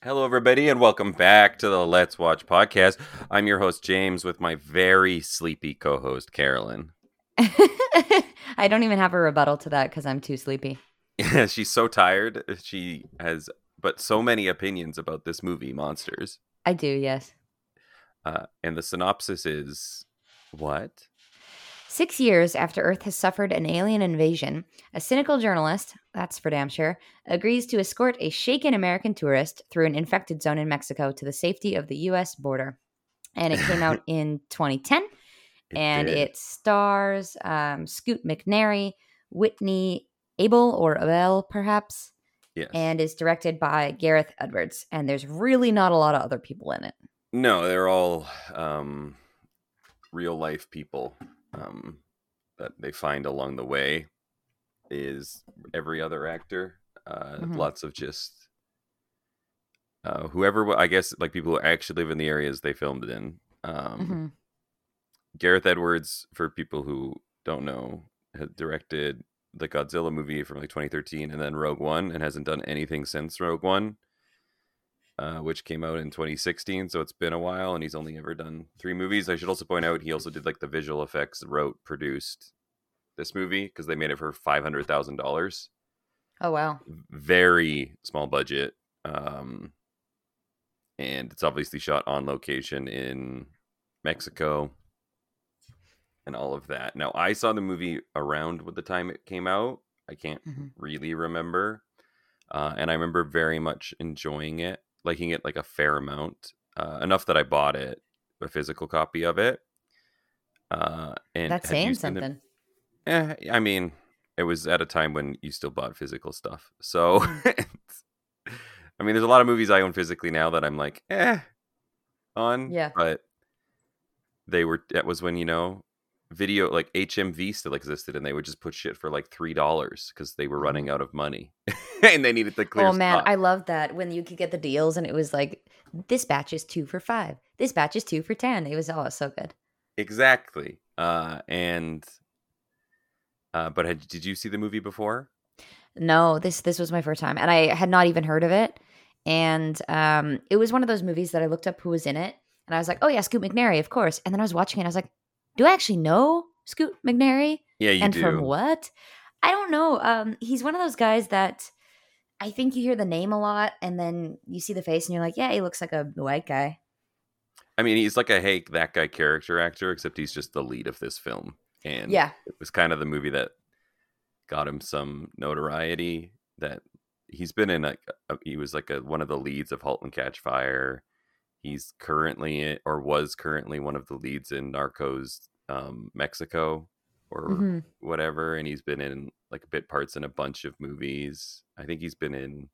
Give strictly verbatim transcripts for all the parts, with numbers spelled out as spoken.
Hello, everybody, and welcome back to the Let's Watch podcast. I'm your host, James, with my very sleepy co-host, Carolyn. I don't even have a rebuttal to that because I'm too sleepy. Yeah, she's so tired. She has but so many opinions about this movie, Monsters. I do, yes. Uh, and the synopsis is what? Six years after Earth has suffered an alien invasion, a cynical journalist, that's for damn sure, agrees to escort a shaken American tourist through an infected zone in Mexico to the safety of the U S border. And it came out in twenty ten, It and did. it stars um, Scoot McNairy, Whitney Abel, or Abel, perhaps, Yes. and is directed by Gareth Edwards. And there's really not a lot of other people in it. No, they're all um, real life people um, that they find along the way. Is every other actor. Uh, Mhm. Lots of just uh, whoever, I guess, like people who actually live in the areas they filmed it in. Um, Mhm. Gareth Edwards, for people who don't know, had directed the Godzilla movie from like twenty thirteen and then Rogue One, and hasn't done anything since Rogue One, uh, which came out in twenty sixteen. So it's been a while, and he's only ever done three movies. I should also point out he also did like the visual effects, wrote, produced this movie because they made it for five hundred thousand dollars. Oh, wow. Very small budget, um, and it's obviously shot on location in Mexico. And all of that. Now, I saw the movie around with the time it came out. I can't Mm-hmm. really remember. Uh, and I remember very much enjoying it, liking it like a fair amount, uh, enough that I bought it, a physical copy of it. Uh, and That's had you saying seen it? something. Eh, I mean, it was at a time when you still bought physical stuff. So, Mm. I mean, there's a lot of movies I own physically now that I'm like, eh, on. Yeah. But they were, that was when, you know, video like H M V still existed, and they would just put shit for like three dollars because they were running out of money and they needed to clear Oh man, stock. I love that when you could get the deals and it was like this batch is two for five. This batch is two for ten. It was oh so good. Exactly. Uh, and uh, but had, did you see the movie before? No, this this was my first time, and I had not even heard of it. And um, it was one of those movies that I looked up who was in it, and I was like, oh yeah, Scoot McNairy, of course. And then I was watching it, and I was like, do I actually know Scoot McNairy? Yeah, you And do. from what? I don't know. Um, he's one of those guys that I think you hear the name a lot, and then you see the face, and you're like, yeah, he looks like a white guy. I mean, he's like a hey that guy character actor, except he's just the lead of this film, and Yeah. it was kind of the movie that got him some notoriety. That he's been in like a, he was like a, one of the leads of *Halt and Catch Fire*. He's currently or was currently one of the leads in Narcos um, Mexico or Mm-hmm. whatever, and he's been in like bit parts in a bunch of movies. I think he's been in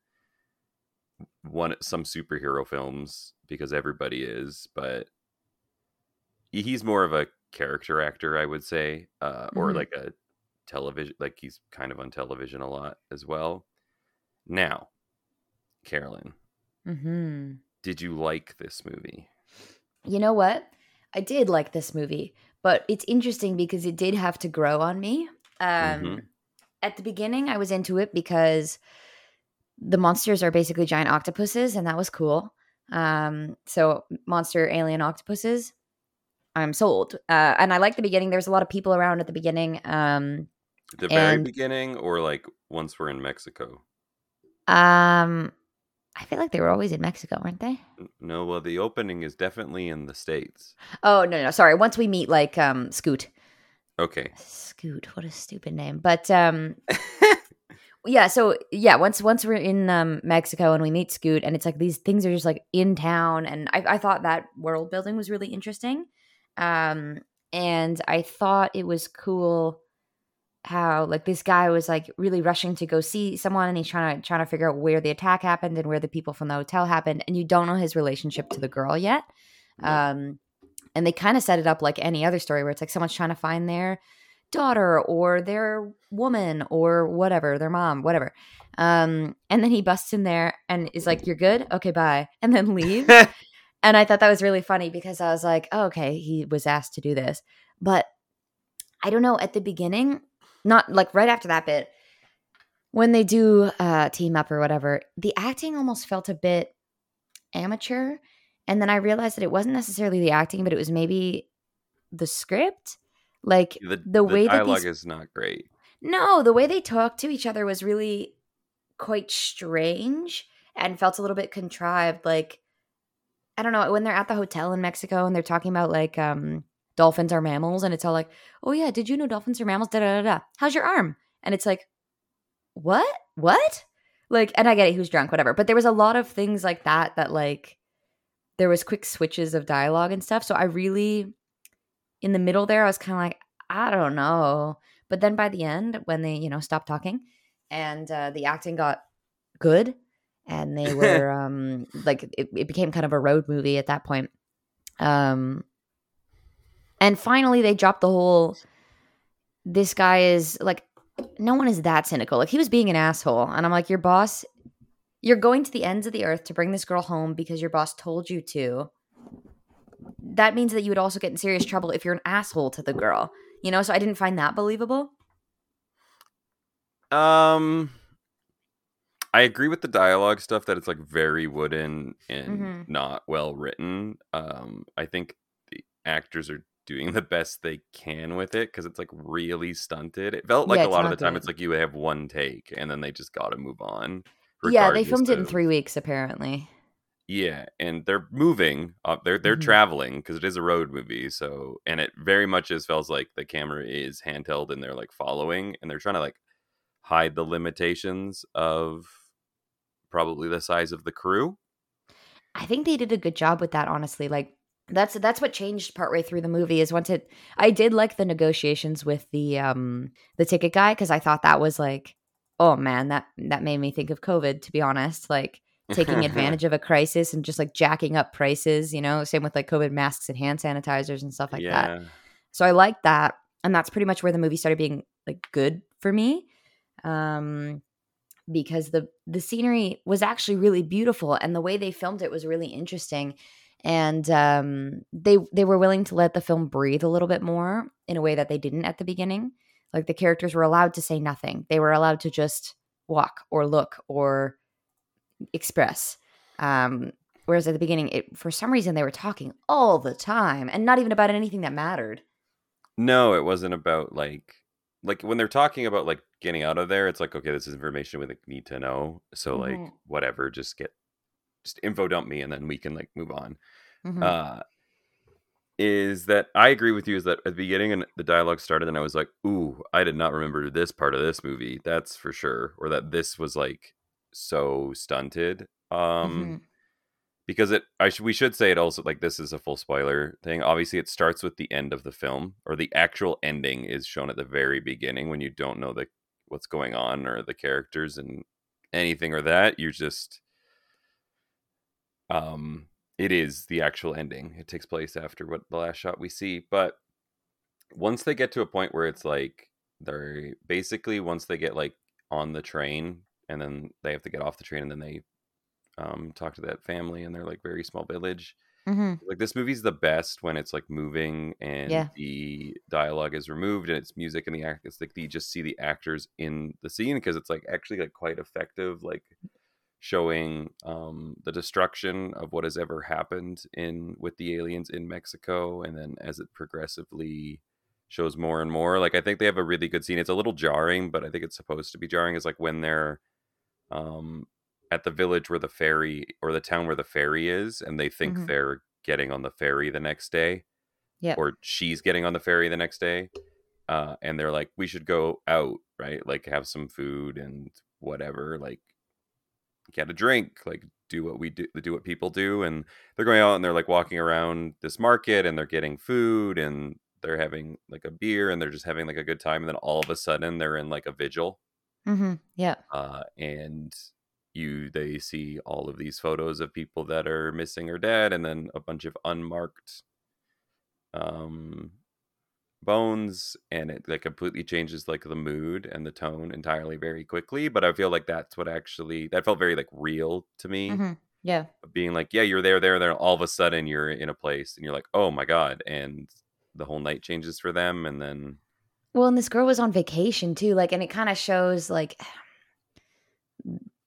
one some superhero films because everybody is, but he's more of a character actor, I would say, uh, or Mm-hmm. like a television, like he's kind of on television a lot as well. Now, Carolyn, Mm-hmm. did you like this movie? You know what? I did like this movie, but it's interesting because it did have to grow on me. Um, Mm-hmm. At the beginning, I was into it because the monsters are basically giant octopuses, and that was cool. Um, so monster alien octopuses, I'm sold. Uh, and I like the beginning. There's a lot of people around at the beginning. Um, The very and beginning, or like once we're in Mexico? um, I feel like they were always in Mexico, weren't they? No, well, the opening is definitely in the States. Oh no, no, sorry. Once we meet, like um, Scoot. Okay. Scoot, what a stupid name. But um, yeah, so yeah, once once we're in um, Mexico and we meet Scoot, and it's like these things are just like in town, and I, I thought that world building was really interesting, um, and I thought it was cool how like this guy was like really rushing to go see someone, and he's trying to trying to figure out where the attack happened and where the people from the hotel happened, and you don't know his relationship to the girl yet, No. um, and they kind of set it up like any other story where it's like someone's trying to find their daughter or their woman or whatever, their mom, whatever. Um, and then he busts in there and is like, "You're good? Okay, bye." And then leaves. And I thought that was really funny because I was like, oh, okay, he was asked to do this. But I don't know, at the beginning, not like right after that bit, when they do uh, team up or whatever, the acting almost felt a bit amateur. And then I realized that it wasn't necessarily the acting, but it was maybe the script. Like The the the way that dialogue these is not great. no, the way they talked to each other was really quite strange and felt a little bit contrived. Like, I don't know, when they're at the hotel in Mexico and they're talking about like um dolphins are mammals, and it's all like, oh yeah, did you know dolphins are mammals? Da da da da. How's your arm? And it's like, what? What? Like, and I get it, he was drunk, whatever. But there was a lot of things like that that like there was quick switches of dialogue and stuff. So I really, in the middle there, I was kind of like, I don't know. But then by the end, when they, you know, stopped talking and uh, the acting got good and they were um like it, it became kind of a road movie at that point. Um and finally they dropped the whole this guy is like no one is that cynical. Like he was being an asshole. And I'm like, your boss, you're going to the ends of the earth to bring this girl home because your boss told you to. That means that you would also get in serious trouble if you're an asshole to the girl. You know, so I didn't find that believable. Um, I agree with the dialogue stuff that it's like very wooden and Mm-hmm. not well written. Um, I think the actors are doing the best they can with it because it's like really stunted. It felt like Yeah, a it's lot of the not time it's good. like you have one take and then they just got to move on, Yeah, they regardless filmed it in of three weeks, apparently. yeah. And they're moving, uh, they're they're Mm-hmm. traveling because it is a road movie. So and it very much is feels like the camera is handheld and they're like following and they're trying to like hide the limitations of probably the size of the crew. I think they did a good job with that, honestly. Like that's that's what changed partway through the movie is once it I did like the negotiations with the um the ticket guy because I thought that was like, oh man, that that made me think of COVID, to be honest. Like taking advantage of a crisis and just like jacking up prices, you know, same with like COVID masks and hand sanitizers and stuff like that. Yeah. So I like that. And that's pretty much where the movie started being like good for me. Um because the the scenery was actually really beautiful and the way they filmed it was really interesting, and um, they they were willing to let the film breathe a little bit more in a way that they didn't at the beginning. Like the characters were allowed to say nothing; they were allowed to just walk or look or express. Um, whereas at the beginning, it, for some reason, they were talking all the time and not even about anything that mattered. No, it wasn't about like like when they're talking about like getting out of there, it's like okay, this is information we like need to know. So like Hmm. whatever, just get just info dump me and then we can like move on. Hmm. Uh is that I agree with you is that at the beginning and the dialogue started and I was like, "Ooh, I did not remember this part of this movie. That's for sure." Or that this was like so stunted. Um Hmm. because it I should we should say it also like this is a full spoiler thing. Obviously it starts with the end of the film or the actual ending is shown at the very beginning when you don't know the what's going on or the characters and anything or that. You're just um it is the actual ending. It takes place after what the last shot we see. But once they get to a point where it's like they're basically once they get like on the train and then they have to get off the train and then they um talk to that family and they're like very small village. Hmm. Like this movie's the best when it's like moving and Yeah. the dialogue is removed and it's music and the act it's like you just see the actors in the scene because it's like actually like quite effective like showing um the destruction of what has ever happened in with the aliens in Mexico and then as it progressively shows more and more like I think they have a really good scene. It's a little jarring but I think it's supposed to be jarring is like when they're um, at the village where the ferry or the town where the ferry is, and they think Hmm. they're getting on the ferry the next day, Yep. or she's getting on the ferry the next day, uh, and they're like, "We should go out, right? Like have some food and whatever, like get a drink, like do what we do, do what people do." And they're going out and they're like walking around this market and they're getting food and they're having like a beer and they're just having like a good time. And then all of a sudden they're in like a vigil Hmm. Yep. uh, and you they see all of these photos of people that are missing or dead and then a bunch of unmarked um, bones and it like completely changes like the mood and the tone entirely very quickly but I feel like that's what actually that felt very like real to me Hmm. Yeah. being like yeah you're there there there all of a sudden you're in a place and you're like oh my god and the whole night changes for them and then Well, and this girl was on vacation too, like, and it kind of shows like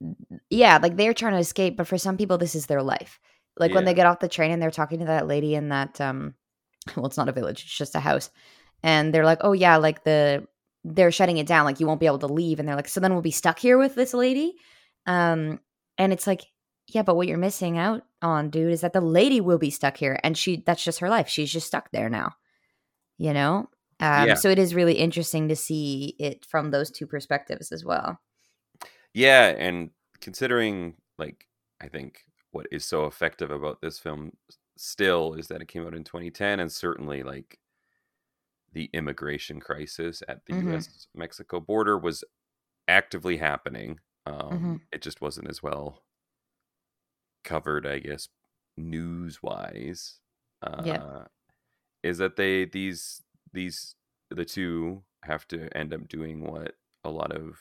yeah, like they're trying to escape, but for some people, this is their life. Like when they Yeah. get off the train and they're talking to that lady in that, um, well, it's not a village, it's just a house. And they're like, oh, yeah, like the, they're shutting it down. Like you won't be able to leave. And they're like, so then we'll be stuck here with this lady. Um, and it's like, yeah, but what you're missing out on, dude, is that the lady will be stuck here. And she, that's just her life. She's just stuck there now, you know? Um, Yeah. so it is really interesting to see it from those two perspectives as well. Yeah, and considering like I think what is so effective about this film s- still is that it came out in twenty ten, and certainly like the immigration crisis at the Mm-hmm. U S Mexico border was actively happening. Mm-hmm. Um, it just wasn't as well covered, I guess, news wise. Yeah. Uh, is that they these these the two have to end up doing what a lot of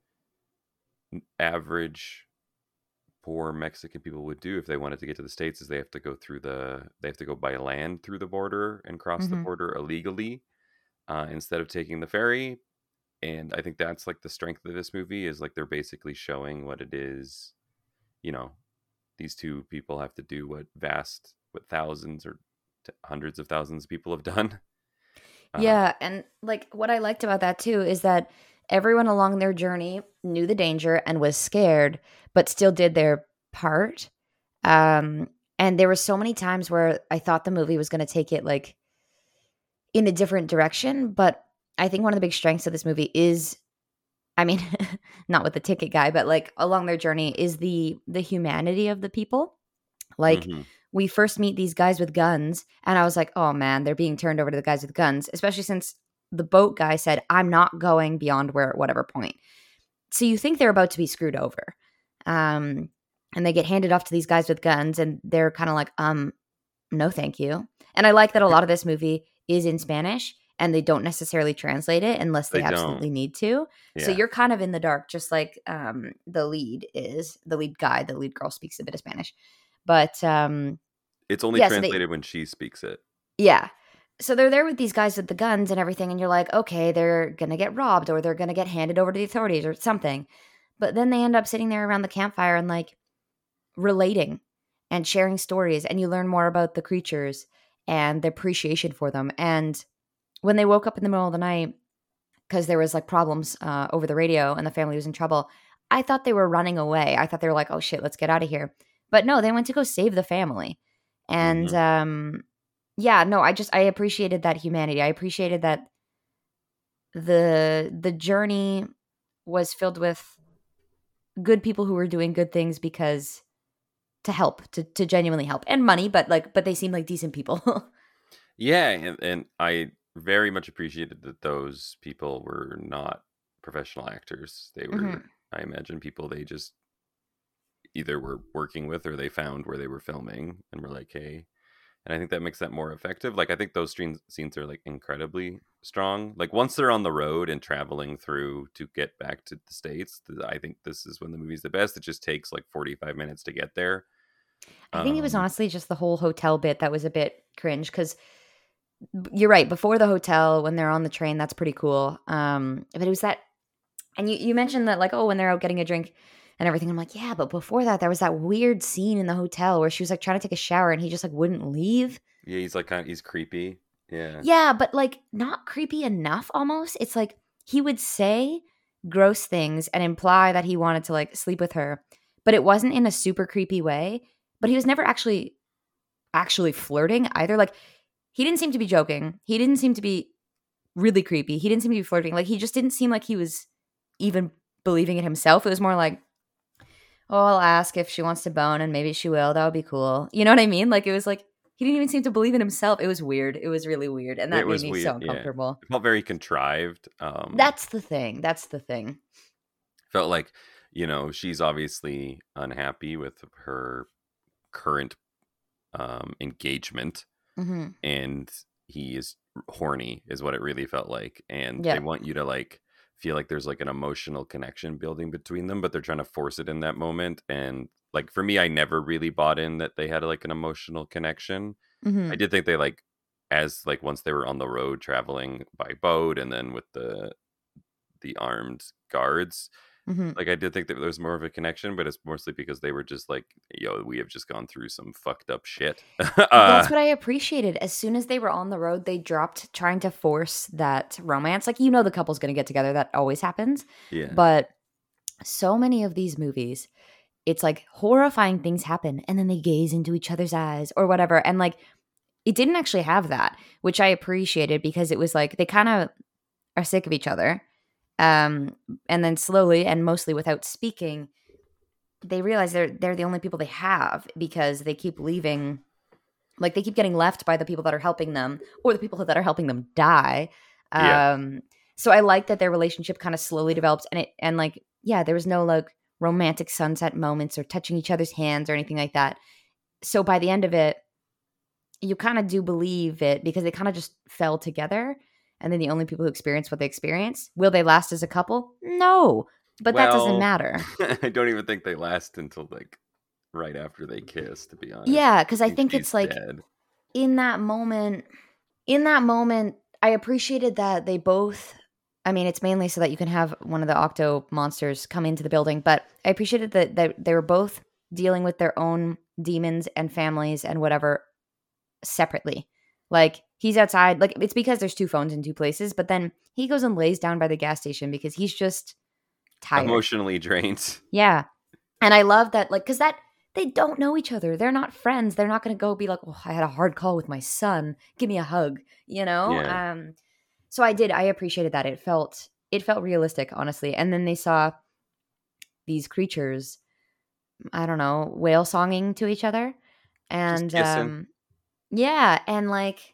average poor Mexican people would do if they wanted to get to the States is they have to go through the they have to go by land through the border and cross the Mm-hmm. border illegally uh, instead of taking the ferry. And I think that's like the strength of this movie is like they're basically showing what it is. You know, these two people have to do what vast, what thousands or t- hundreds of thousands of people have done. Um, Yeah, and like what I liked about that too is that everyone along their journey knew the danger and was scared, but still did their part. Um, and there were so many times where I thought the movie was going to take it like in a different direction, but I think one of the big strengths of this movie is, I mean, not with the ticket guy, but like along their journey is the the humanity of the people. Like mhm. we first meet these guys with guns, and I was like, "Oh man, they're being turned over to the guys with guns," especially since the boat guy said, "I'm not going beyond where whatever point." So you think they're about to be screwed over. Um and they get handed off to these guys with guns and they're kind of like, "Um no, thank you." And I like that a lot of this movie is in Spanish and they don't necessarily translate it unless they They don't. absolutely need to. So Yeah, you're kind of in the dark, just like um, the lead is. The lead guy, the lead girl speaks a bit of Spanish. But um, it's only yeah, so they, translated when she speaks it. yeah. So they're there with these guys with the guns and everything, and you're like, okay, they're going to get robbed or they're going to get handed over to the authorities or something. But then they end up sitting there around the campfire and like relating and sharing stories, and you learn more about the creatures and the appreciation for them. And when they woke up in the middle of the night because there was like problems uh, over the radio and the family was in trouble, I thought they were running away. I thought they were like, oh shit, let's get out of here. But no, they went to go save the family. And Hmm. um yeah, no, I just I appreciated that humanity. I appreciated that the the journey was filled with good people who were doing good things because to help, to to genuinely help, and money, but like, but they seem like decent people. Yeah, and, and I very much appreciated that those people were not professional actors. They were, Hmm. I imagine, people they just either were working with or they found where they were filming and were like, hey. And I think that makes that more effective. Like, I think those scenes scenes are like incredibly strong. Like, once they're on the road and traveling through to get back to the States, th- I think this is when the movie's the best. It just takes like forty-five minutes to get there. I think it was Um, honestly just the whole hotel bit that was a bit cringe because you're right. Before the hotel, when they're on the train, that's pretty cool. Um, but it was that, and you you mentioned that like, oh, when they're out getting a drink and everything. I'm like, yeah, but before that, there was that weird scene in the hotel where she was like trying to take a shower and he just like wouldn't leave. yeah, he's like kind of, he's creepy. Yeah. Yeah, but like not creepy enough almost. It's like he would say gross things and imply that he wanted to like sleep with her, but it wasn't in a super creepy way. But he was never actually actually flirting either. Like he didn't seem to be joking. He didn't seem to be really creepy. He didn't seem to be flirting. Like he just didn't seem like he was even believing it himself. It was more like, "Oh, I'll ask if she wants to bone and maybe she will. That would be cool." You know what I mean? Like it was like he didn't even seem to believe in himself. It was weird. It was really weird and It that made was me so weird. Yeah. uncomfortable. It felt very contrived. Um, That's the thing. That's the thing. felt like, you know, she's obviously unhappy with her current um, engagement, Mhm. and he is horny, is what it really felt like. And they Yeah. want you to like feel like there's like an emotional connection building between them, but they're trying to force it in that moment. And like for me, I never really bought in that they had like an emotional connection. I Mhm. did think they like as like once they were on the road traveling by boat and then with the the armed guards, Mm-hmm. Like I did think that there was more of a connection, but it's mostly because they were just like, yo, we have just gone through some fucked up shit. That's uh, what I appreciated. As soon as they were on the road, they dropped trying to force that romance. Like, you know, the couple's going to get together. That always happens. yeah, But so many of these movies, it's like horrifying things happen and then they gaze into each other's eyes or whatever. And like, it didn't actually have that, which I appreciated because it was like they kind of are sick of each other. Um, and then slowly and mostly without speaking, they realize they're they're the only people they have because they keep leaving, like they keep getting left by the people that are helping them or the people that are helping them die. yeah. Um, so I like that their relationship kind of slowly develops, and it and like yeah, there was no like romantic sunset moments or touching each other's hands or anything like that. So by the end of it, you kind of do believe it because they kind of just fell together, and then the only people who experience what they experience, will they last as a couple? No, but that doesn't Well, matter. I don't even think they last until like right after they kiss. To be honest, Yeah, because I I think think she's it's like dead. in that moment, in that moment, I appreciated that they both. I mean, it's mainly so that you can have one of the octo monsters come into the building, but I appreciated that, that they were both dealing with their own demons and families and whatever separately. Like he's outside, like it's because there's two phones in two places, but then he goes and lays down by the gas station because he's just tired. Emotionally drained. Yeah. And I love that, like, because that they don't know each other. They're not friends. They're not going to go be like, oh, I had a hard call with my son. Give me a hug, you know? Yeah, Um, so I did. I appreciated that. It felt it felt realistic, honestly. And then they saw these creatures, I don't know, whale songing to each other. just And kissing. um, yeah, and like,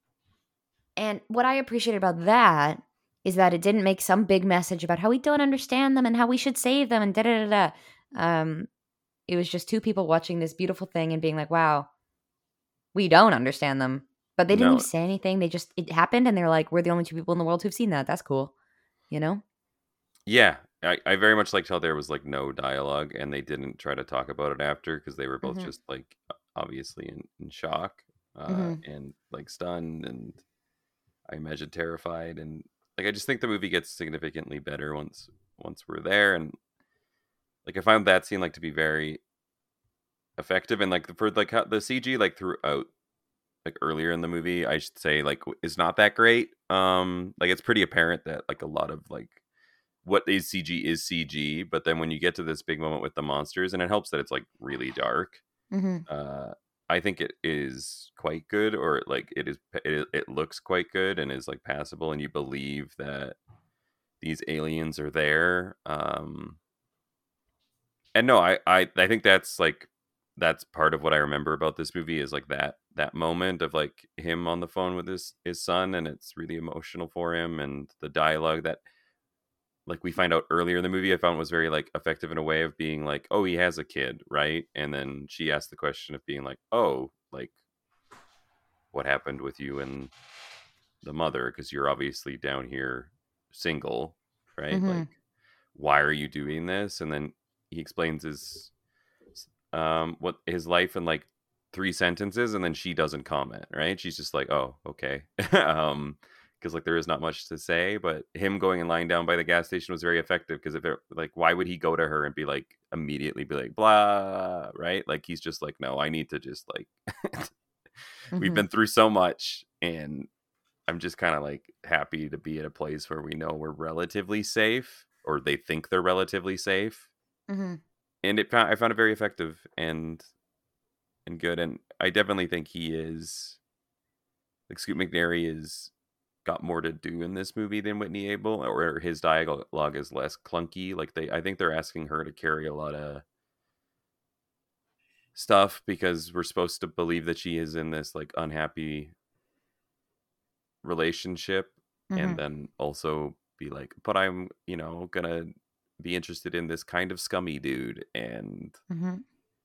and what I appreciated about that is that it didn't make some big message about how we don't understand them and how we should save them and da da da da. Um, it was just two people watching this beautiful thing and being like, wow, we don't understand them. But they didn't even No, say anything. They just, it happened and they're like, we're the only two people in the world who've seen that. That's cool. You know? yeah, I, I very much liked how there was like no dialogue, and they didn't try to talk about it after because they were both Mm-hmm. just like obviously in, in shock, uh, Mm-hmm. and like stunned, and I imagine terrified, and like I just think the movie gets significantly better once once we're there, and like I found that scene like to be very effective, and like for like how the C G like throughout like earlier in the movie, I should say like is not that great. Um, like it's pretty apparent that like a lot of like what is C G is C G, but then when you get to this big moment with the monsters, and it helps that it's like really dark. Mm-hmm. Uh, I think it is quite good, or like it is. It, it looks quite good and is like passable, and you believe that these aliens are there. Um, and no, I, I, I think that's like that's part of what I remember about this movie is like that that moment of like him on the phone with his his son, and it's really emotional for him, and the dialogue that like we find out earlier in the movie I found was very like effective in a way of being like, oh, he has a kid, right? And then she asked the question of being like, oh, like what happened with you and the mother, because you're obviously down here single, right? Mm-hmm. Like why are you doing this? And then he explains his um what his life in like three sentences, and then she doesn't comment, right? She's just like, oh, okay. um because like there is not much to say, but him going and lying down by the gas station was very effective, because if it like why would he go to her and be like immediately be like blah, right? Like he's just like, no, I need to just like we've Mm-hmm. been through so much, and I'm just kind of like happy to be at a place where we know we're relatively safe, or they think they're relatively safe. Mm-hmm. And it found I found it very effective and and good, and I definitely think he is like Scoot McNairy is got more to do in this movie than Whitney Able, or his dialogue is less clunky. Like they, I think they're asking her to carry a lot of stuff because we're supposed to believe that she is in this like unhappy relationship, Mm-hmm. and then also be like, but I'm, you know, gonna be interested in this kind of scummy dude, and Mm-hmm.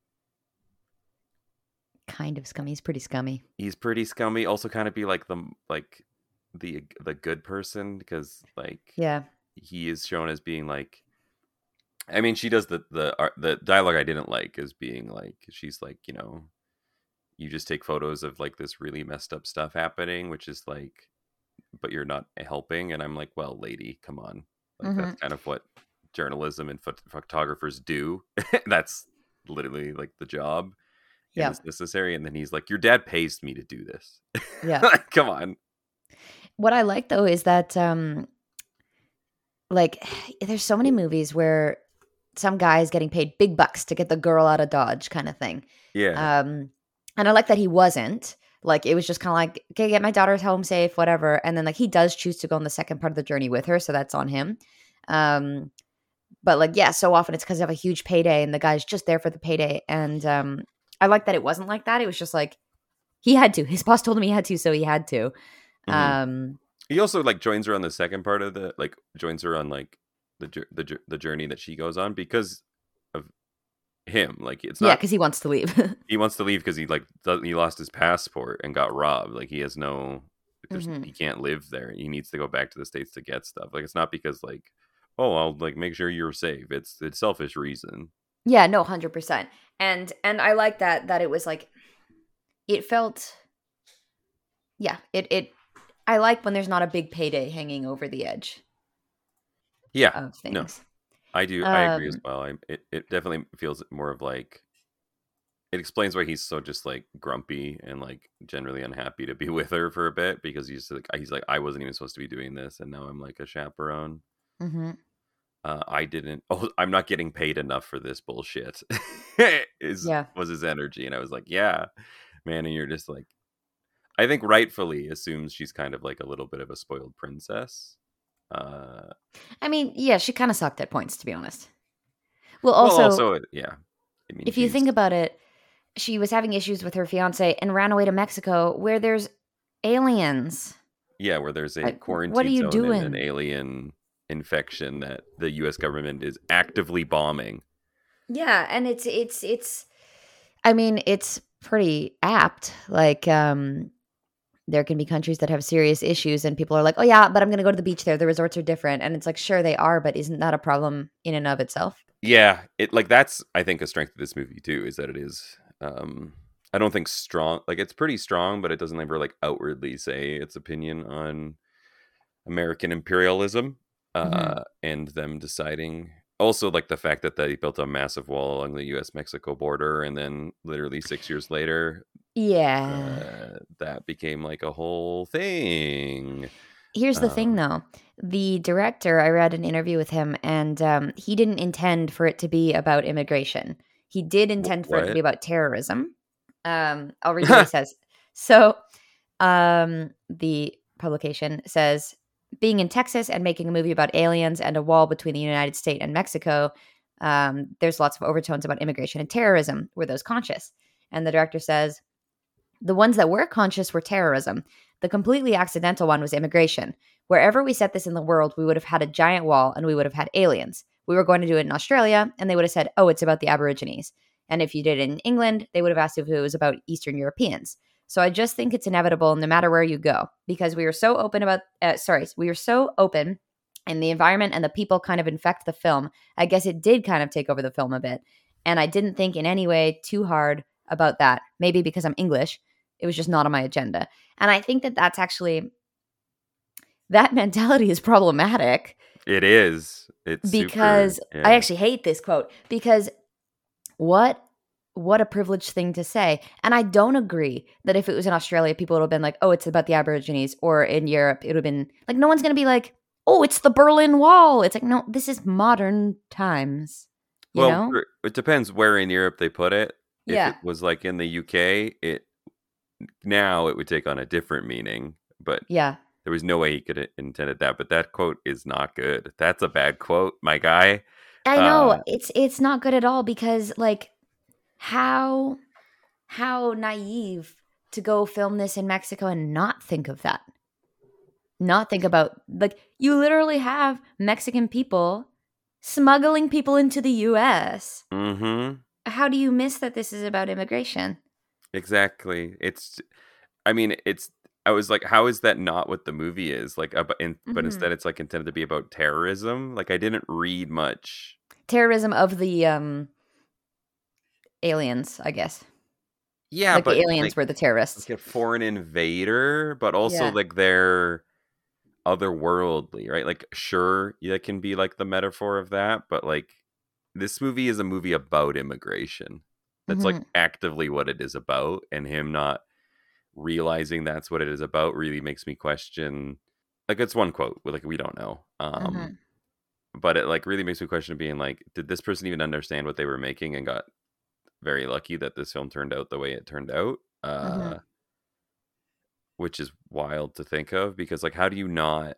Kind of scummy. He's pretty scummy. he's pretty scummy. Also, kind of be like the like the the good person, because like Yeah. he is shown as being like. I mean, she does the the art, the dialogue I didn't like is being like she's like, you know, you just take photos of like this really messed up stuff happening, which is like, but you're not helping, and I'm like, well, lady, come on, like Mm-hmm. that's kind of what journalism and phot- photographers do. That's literally like the job, and Yeah. it's necessary. And then he's like, "Your dad pays me to do this." Yeah. Like, come on. What I like though is that um like there's so many movies where some guy is getting paid big bucks to get the girl out of Dodge kind of thing. Yeah. Um and I like that he wasn't. Like it was just kind of like, okay, get my daughter's home safe, whatever. And then like he does choose to go on the second part of the journey with her, so that's on him. Um but like yeah, so often it's because they have a huge payday and the guy's just there for the payday. And um I like that it wasn't like that. It was just like he had to. His boss told him he had to, so he had to. hmm Um He also like joins her on the second part of the like joins her on like the jour- the jour- the journey that she goes on because of him. Like it's yeah, not because he wants to leave. he wants to leave because he like does, he lost his passport and got robbed. Like he has no there's hmm he can't live there. He needs to go back to the States to get stuff. Like it's not because like oh I'll like make sure you're safe. It's it's selfish reason. Yeah, no, one hundred percent. And and I like that that it was like it felt yeah, it it I like when there's not a big payday hanging over the edge Yeah. of No. things. I do. I agree as Um well. I it, it definitely feels more of like it explains why he's so just like grumpy and like generally unhappy to be with her for a bit because he's like he's like I wasn't even supposed to be doing this and now I'm like a chaperone. mhm. Uh, I didn't. Oh, I'm not getting paid enough for this bullshit. Is Yeah. was his energy, and I was like, yeah, man. And you're just like, I think rightfully assumes she's kind of like a little bit of a spoiled princess. Uh, I mean, yeah, she kind of sucked at points to be honest. Well, well, also, also, yeah. I mean, if you she's think about it, she was having issues with her fiance and ran away to Mexico where there's aliens. yeah, where there's a Like, what are quarantine you zone and an doing? alien infection that the U S government is actively bombing. Yeah, and it's it's it's I mean, it's pretty apt. Like um there can be countries that have serious issues and people are like, "Oh yeah, but I'm going to go to the beach there. The resorts are different." And it's like, "Sure they are, but isn't that a problem in and of itself?" Yeah, it like that's I think a strength of this movie too is that it is um I don't think strong like it's pretty strong but it doesn't ever like outwardly say its opinion on American imperialism Mhm. uh and them deciding also like the fact that they built a massive wall along the U S Mexico border and then literally six years later Yeah. uh that became like a whole thing. Here's the thing Um though. The director, I read an interview with him and um he didn't intend for it to be about immigration. He did wh- intend for it to be what? about terrorism. Um I'll read what he says. So, um the publication says being in Texas and making a movie about aliens and a wall between the United States and Mexico, um, there's lots of overtones about immigration and terrorism. Were those conscious? And the director says the ones that were conscious were terrorism. The completely accidental one was immigration. Wherever we set this in the world, we would have had a giant wall and we would have had aliens. We were going to do it in Australia, and they would have said, oh, it's about the Aborigines. And if you did it in England, they would have asked if it was about Eastern Europeans. So I just think it's inevitable no matter where you go because we are so open about, uh, sorry, we are so open and the environment and the people kind of infect the film. I guess it did kind of take over the film a bit. And I didn't think in any way too hard about that. Maybe because I'm English. It was just not on my agenda. And I think that that's actually, that mentality is problematic It is. It's super because I yeah. actually hate this quote because what what a privileged thing to say. And I don't agree that if it was in Australia, people would have been like, oh, it's about the Aborigines, or in Europe, it would have been like, no one's going to be like, oh, it's the Berlin Wall. It's like, no, this is modern times, you Well, know? for- it depends where in Europe they put it. If Yeah. it was like in the U K, it now it would take on a different meaning, but Yeah. there was no way he could have intended that. But that quote is not good. That's a bad quote, my guy. I know Uh, it's it's not good at all because like how how naive to go film this in Mexico and not think of that. Not think about like you literally have Mexican people smuggling people into the U S. mm-hmm. How do you miss that this is about immigration? Exactly. It's. I mean, it's. I was like, how is that not what the movie is like? About, in, but Mhm. instead, it's like intended to be about terrorism. Like, I didn't read much. Terrorism of the um aliens, I guess. Yeah, Like the but aliens like, were the terrorists. like a foreign invader, but also Yeah. like they're otherworldly, right? Like, sure, that can be like the metaphor of that, but like this movie is a movie about immigration. That's like Mhm. actively what it is about, and him not realizing that's what it is about really makes me question. Like, it's one quote, like we don't know, um, Mhm. but it like really makes me question being like, did this person even understand what they were making and got very lucky that this film turned out the way it turned out? Uh, Mhm. which is wild to think of because like, how do you not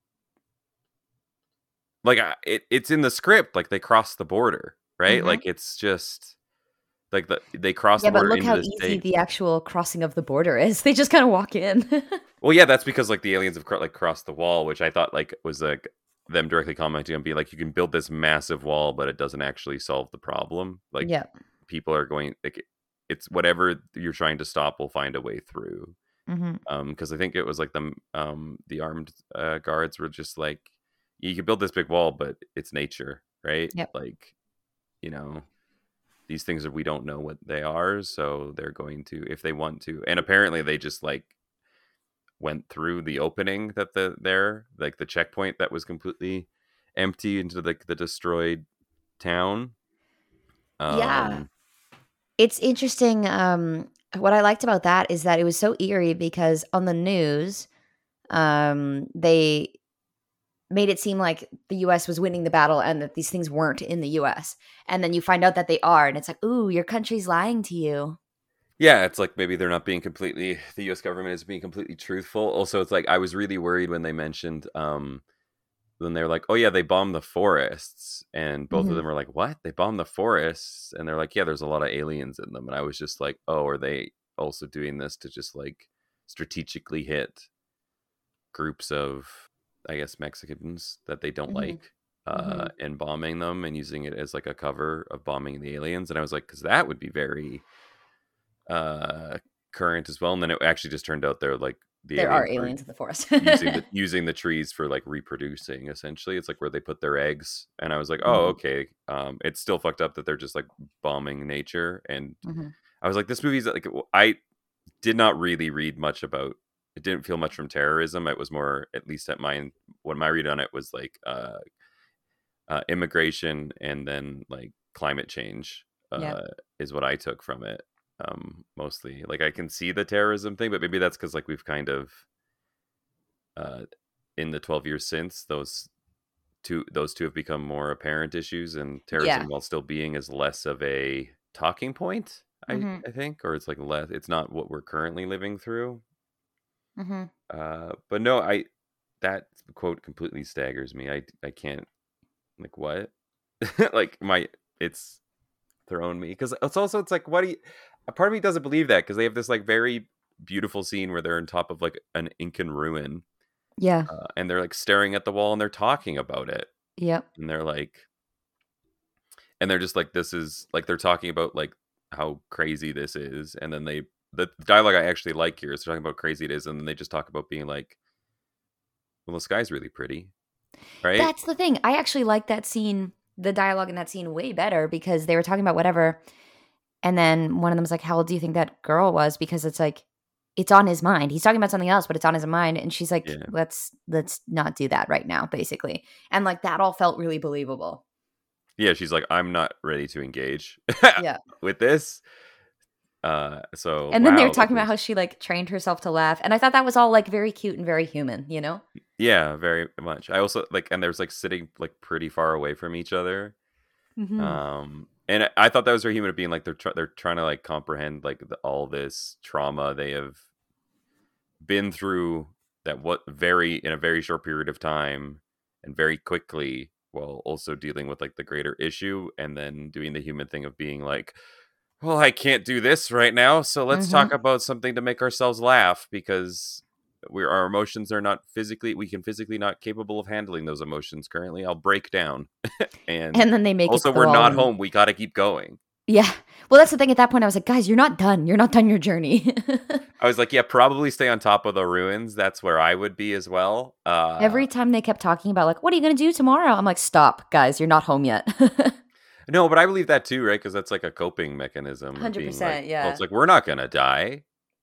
like I- it? It's in the script, like they cross the border, right? Mhm. Like it's just like the they cross Yeah, the but border look into how the easy states. the actual crossing of the border is. They just kind of walk in. Well, yeah, that's because like the aliens have cro- like crossed the wall, which I thought like was like them directly commenting on being like, you can build this massive wall, but it doesn't actually solve the problem. Like Yeah. people are going like it's whatever you're trying to stop will find a way through. Mhm. Um, because I think it was like the um the armed uh, guards were just like, you can build this big wall, but it's nature, right? Yep. Like, you know, these things that we don't know what they are, so they're going to if they want to, and apparently they just like went through the opening that the there like the checkpoint that was completely empty into the the destroyed town. Yeah. Um, It's interesting. Um, what I liked about that is that it was so eerie because on the news, um, they made it seem like the U S was winning the battle and that these things weren't in the U S. And then you find out that they are, and it's like, ooh, your country's lying to you. yeah, it's like maybe they're not being completely the U S government is being completely truthful. Also, it's like I was really worried when they mentioned um then they're like, oh yeah, they bombed the forests, and both of Hmm. them were like, what? They bombed the forests? And they're like, yeah, there's a lot of aliens in them. And I was just like, oh, are they also doing this to just like strategically hit groups of, I guess, Mexicans that they don't Hmm. like, uh, Hmm. and bombing them and using it as like a cover of bombing the aliens? And I was like, because that would be very uh, current as well. And then it actually just turned out they're like the There are aliens were aliens in the forest. using the using the trees for like reproducing. Essentially, it's like where they put their eggs. And I was like, oh, Hmm. okay. Um, it's still fucked up that they're just like bombing nature. And Hmm. I was like, this movie's like, I did not really read much about. It didn't feel much from terrorism. It was more, at least at my when my read on it was like uh, uh, immigration and then like climate change Yeah. uh, is what I took from it. Um, mostly, like I can see the terrorism thing, but maybe that's because like we've kind of uh, in the twelve years since those two those two have become more apparent issues, and Yeah. terrorism, while still being, is less of a talking point. I Hmm. I think, or it's like less. It's not what we're currently living through. Hmm. Uh, but no, I that quote completely staggers me. I I can't like what like my it's thrown me because it's also it's like what do you a part of me doesn't believe that because they have this like very beautiful scene where they're on top of like an Incan ruin, Yeah. uh, and they're like staring at the wall and they're talking about it, Yep. and they're like and they're just like this is like they're talking about like how crazy this is, and then they the dialogue I actually like here is talking about how crazy it is, and then they just talk about being like, well, the sky's really pretty, right? That's the thing. I actually like that scene, the dialogue in that scene way better because they were talking about whatever. And then one of them was like, how old do you think that girl was? Because it's like, it's on his mind. He's talking about something else, but it's on his mind. And she's like, Yeah, let's let's not do that right now, basically. And like that all felt really believable. yeah, she's like, I'm not ready to engage Yeah. with this. Uh, so And then they were wow, like talking about there's how she like trained herself to laugh. And I thought that was all like very cute and very human, you know? yeah, very much. I also like, and there's like sitting like pretty far away from each other. Hmm. Um, and I I thought that was very human of being like they're try they're trying to like comprehend like the, all this trauma they have been through that what very in a very short period of time and very quickly, while also dealing with like the greater issue, and then doing the human thing of being like, well, I can't do this right now, so let's talk Hmm. about something to make ourselves laugh because we our emotions are not physically we can physically not capable of handling those emotions currently. I'll break down. And And then they make it also to the we're wall not and home. We got to keep going. yeah. Well, that's the thing at that point. I was like, guys, you're not done. You're not done your journey. I was like, yeah, probably stay on top of the ruins. That's where I would be as well. Uh Every time they kept talking about like, what are you going to do tomorrow? I'm like, stop, guys, you're not home yet. no, but I believe that too, right? Because that's like a coping mechanism of being like, one hundred percent. well, it's Yeah. like we're not gonna die.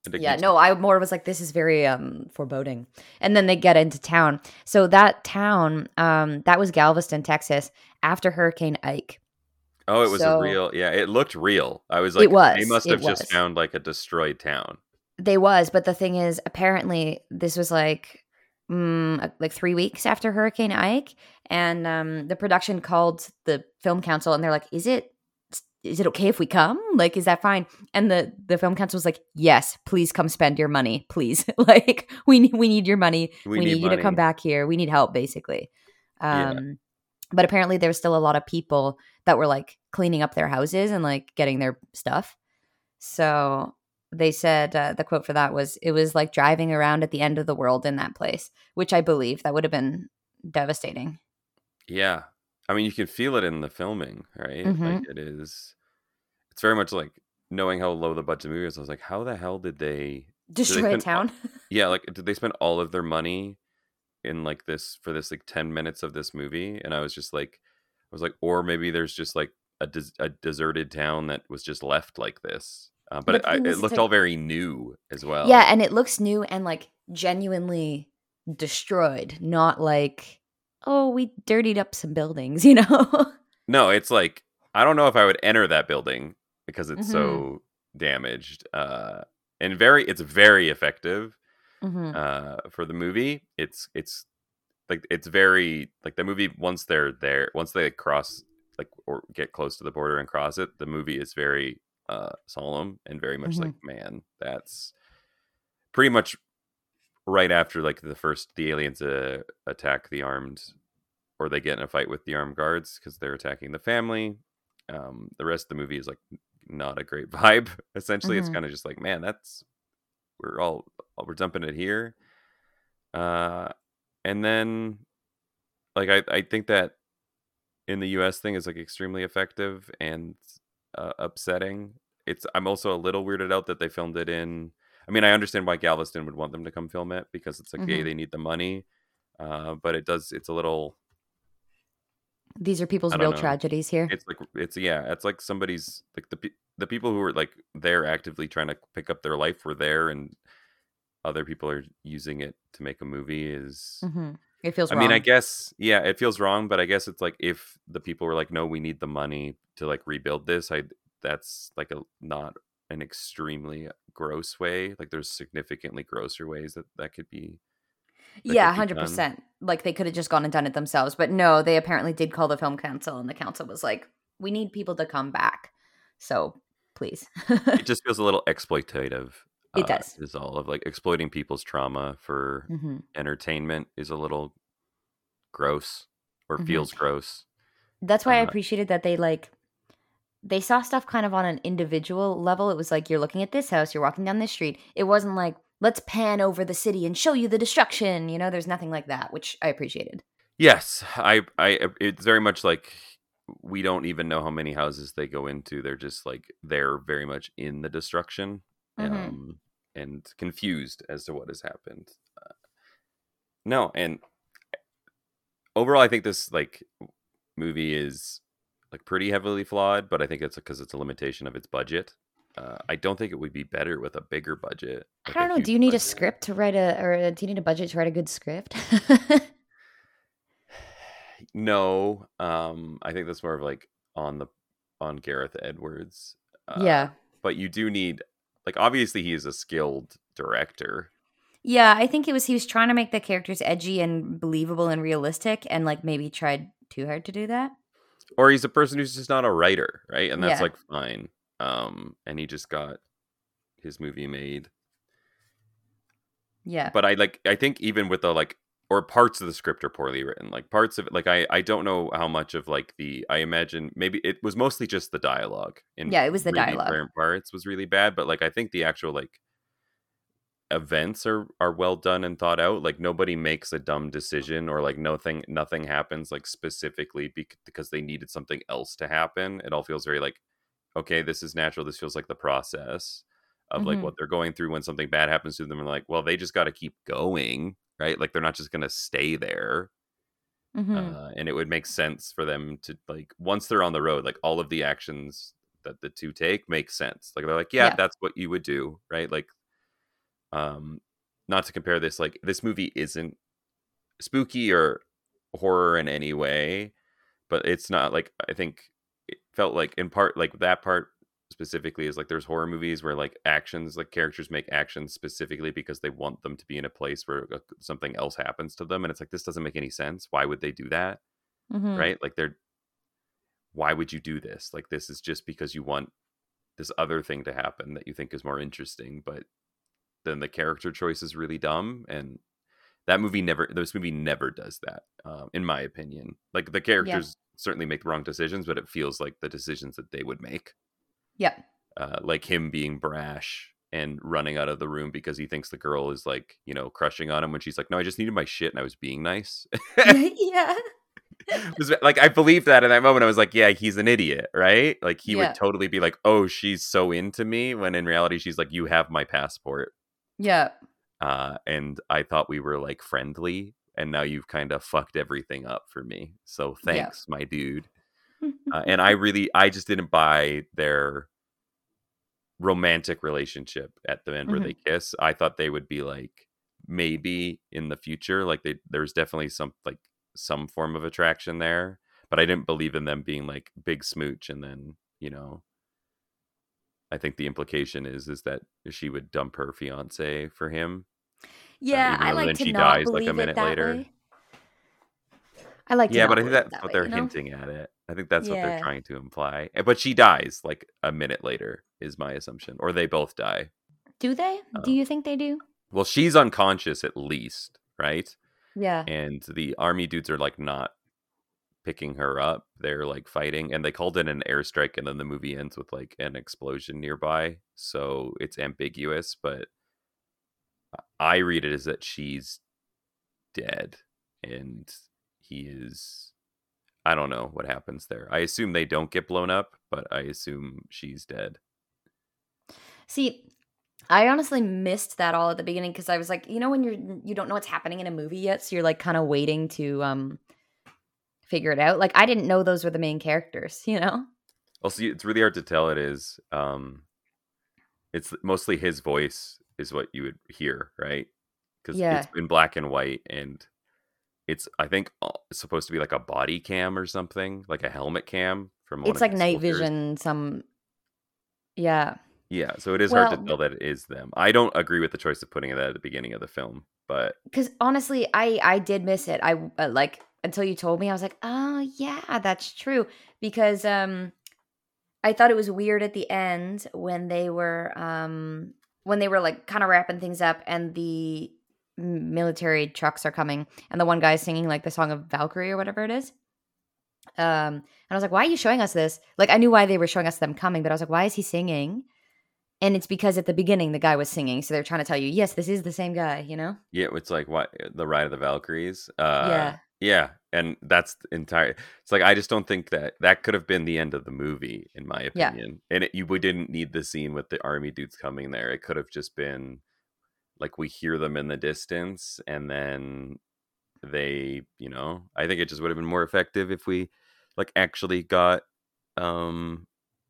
And it Yeah, keeps no, I more was like, this is very um foreboding. And then they get into town. So that town, um, that was Galveston, Texas, after Hurricane Ike. Oh, it was a So real, yeah, it looked real. I was it like, they was, must it have just was. found like a destroyed town. They was, but the thing is, apparently, this was like, mm, uh, like three weeks after Hurricane Ike, and um, the production called the film council, and they're like, "Is it, is it okay if we come? Like, is that fine?" And the the film council was like, "Yes, please come spend your money, please. Like, we need we need your money. We We need need you to come money. back here. We need help, basically." Yeah. Um, but apparently, there's still a lot of people that were like cleaning up their houses and like getting their stuff. So they said uh, the quote for that was, "It was like driving around at the end of the world in that place," which I believe that would have been devastating. Yeah. I mean, you can feel it in the filming, right? Like Hmm. it is, it's very much like knowing how low the budget movie is. I was like, how the hell did they, did they Destroy a spend, all- town. yeah, like did they spend all of their money in like this for this like ten minutes of this movie? And I was just like, I was like, or maybe there's just like a, des- a deserted town that was just left like this. Uh, but it, But the I, thing it is, it's looked like, all very new as yeah, well. and it looks new and like genuinely destroyed, not like, oh, we dirtied up some buildings, you know? No, it's like I don't know if I would enter that building because it's Hmm. so damaged. Uh, and very, it's very effective Hmm. uh, for the movie. It's it's like it's very like the movie once they're there, once they cross like or get close to the border and cross it, the movie is very uh, solemn and very much Hmm. like, man, that's pretty much right after like the first the aliens uh, attack the armed or they get in a fight with the armed guards because they're attacking the family. Um, the rest of the movie is like not a great vibe. Essentially, it's Hmm. kind of just like, man, that's we're all we're dumping it here. Uh, and then like I I think that in the U S thing is like extremely effective and uh, upsetting. It's I'm also a little weirded out that they filmed it in. I mean, I understand why Galveston would want them to come film it because it's like, hey, Hmm. they need the money. Uh, but it does. It's a little. These are people's I don't real know. tragedies here. It's like it's yeah, it's like somebody's like the pe- the people who were like they're actively trying to pick up their life were there, and other people are using it to make a movie. Is Hmm. It feels I mean, I wrong. guess yeah, it feels wrong, but I guess it's like if the people were like, no, we need the money to like rebuild this. I that's like a not an extremely gross way. Like there's significantly grosser ways that that could be that Yeah, could be done. one hundred percent. Like, they could have just gone and done it themselves, but no, they apparently did call the film council, and the council was like, "We need people to come back, so please." It just feels a little exploitative. It Uh, does. is all of like exploiting people's trauma for Mhm, entertainment is a little gross or mhm. feels gross. That's why I Uh, appreciated that they, like, they saw stuff kind of on an individual level. It was like, you're looking at this house, you're walking down this street. It wasn't like, "Let's pan over the city and show you the destruction," you know? There's nothing like that, which I appreciated. yes, I, I, it's very much like we don't even know how many houses they go into. They're just like they're very much in the destruction, Mhm. um, and confused as to what has happened. Uh, no, and overall, I think this like movie is like pretty heavily flawed, but I think it's because it's a limitation of its budget. Uh, I don't think it would be better with a bigger budget, I like a don't know, huge do you need a budget. script to write a or do you need a budget to write a good script? No, um, I think that's more of like on the on Gareth Edwards. Uh, Yeah. but you do need like obviously he is a skilled director, Yeah, I think it was he was trying to make the characters edgy and believable and realistic and like maybe tried too hard to do that. or he's a person who's just not a writer, right? And that's Yeah. like fine. Um, and he just got his movie made. Yeah. But I like I think even with the like or parts of the script are poorly written. Like parts of it, like I I don't know how much of like the I imagine maybe it was mostly just the dialogue in Yeah, it was the really dialogue. certain parts was really bad. But like I think the actual like events are are well done and thought out. Like nobody makes a dumb decision or like nothing nothing happens like specifically bec- because they needed something else to happen. It all feels very like okay, this is natural. This feels like the process of like Mhm. what they're going through when something bad happens to them. And like, well, they just got to keep going, right? Like they're not just going to stay there. Mhm. Uh, and it would make sense for them to like once they're on the road, like all of the actions that the two take make sense. Like they're like, yeah, Yeah. that's what you would do, right? Like Um, not to compare this, like this movie isn't spooky or horror in any way, but it's not like I think it felt like in part like that part specifically is like there's horror movies where like actions like characters make actions specifically because they want them to be in a place where uh, something else happens to them, and it's like this doesn't make any sense. Why would they do that? Mm-hmm. Right? Like they're why would you do this? Like this is just because you want this other thing to happen that you think is more interesting, but then the character choice is really dumb. And that movie never this movie never does that, um, in my opinion. Like the Yeah. characters certainly make the wrong decisions, but it feels like the decisions that they would make, Yep. uh, like him being brash and running out of the room because he thinks the girl is like, you know, crushing on him when she's like, no, I just needed my shit and I was being nice. Yeah. Was like I believed that in that moment. I was like, yeah, he's an idiot, right? Like he would Yeah. totally be like, oh, she's so into me, when in reality she's like, you have my passport. Yeah. Uh, and I thought we were like friendly, and now you've kind of fucked everything up for me. So Yeah. thanks, my dude. Uh, and I really, I just didn't buy their romantic relationship at the end where Mm-hmm. they kiss. I thought they would be like maybe in the future, like they there's definitely some like some form of attraction there, but I didn't believe in them being like big smooch. And then you know, I think the implication is is that she would dump her fiance for him, uh, Yeah, even I though like then to she not dies like a believe it minute that later. way. I like to Yeah, but not I think believe it that's that what way, they're you know? hinting at it. I think that's what they're Yeah. trying to imply. Eh, But she dies like a minute later, is my assumption, or they both die. Do they? Do Um, you think they do? well, she's unconscious at least, right? Yeah. And the army dudes are like not picking her up. They're like fighting, and they called in an airstrike, and then the movie ends with like an explosion nearby. So it's ambiguous, but I read it as that she's dead, and he is. I don't know what happens there. I assume they don't get blown up, but I assume she's dead. See, I honestly missed that all at the beginning because I was like, you know, when you're you don't know what's happening in a movie yet, so you're like kind of waiting to um figure it out. Like I didn't know those were the main characters, you know? Also, it's really hard to tell. It is. Um, it's mostly his voice is what you would hear, right? Because it's Yeah. in black and white, and it's I think uh, it's supposed to be like a body cam or something, like a helmet cam from one It's of like the night soldiers. vision, some yeah. Yeah, so it is hard to Well, tell that it is them. I don't agree with the choice of putting it at the beginning of the film, but because honestly, I I did miss it. I uh, like until you told me, I was like, oh yeah, that's true. Because um, I thought it was weird at the end when they were um when they were like kind of wrapping things up and the m- military trucks are coming and the one guy's singing like the song of Valkyrie or whatever it is. Um, and I was like, why are you showing us this? Like I knew why they were showing us them coming, but I was like, why is he singing? And it's because at the beginning the guy was singing, so they're trying to tell you, yes, this is the same guy, you know? yeah, it's like what the Ride of the Valkyries. Uh, Yeah. yeah, and that's the entire. It's like I just don't think that that could have been the end of the movie, in my Yeah. opinion. And it, you we didn't need the scene with the army dudes coming there. It could have just been like we hear them in the distance, and then they, you know, I think it just would have been more effective if we like actually got um